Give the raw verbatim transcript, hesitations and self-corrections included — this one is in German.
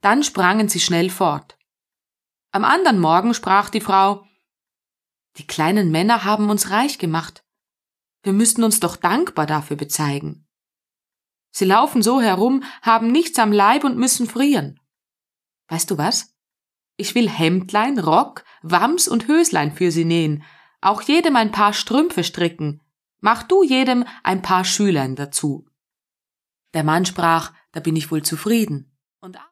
Dann sprangen sie schnell fort. Am anderen Morgen sprach die Frau: Die kleinen Männer haben uns reich gemacht. Wir müssten uns doch dankbar dafür bezeigen. Sie laufen so herum, haben nichts am Leib und müssen frieren. Weißt du was? Ich will Hemdlein, Rock, Wams und Höslein für sie nähen, auch jedem ein paar Strümpfe stricken. Mach du jedem ein paar Schülein dazu. Der Mann sprach: Da bin ich wohl zufrieden. Und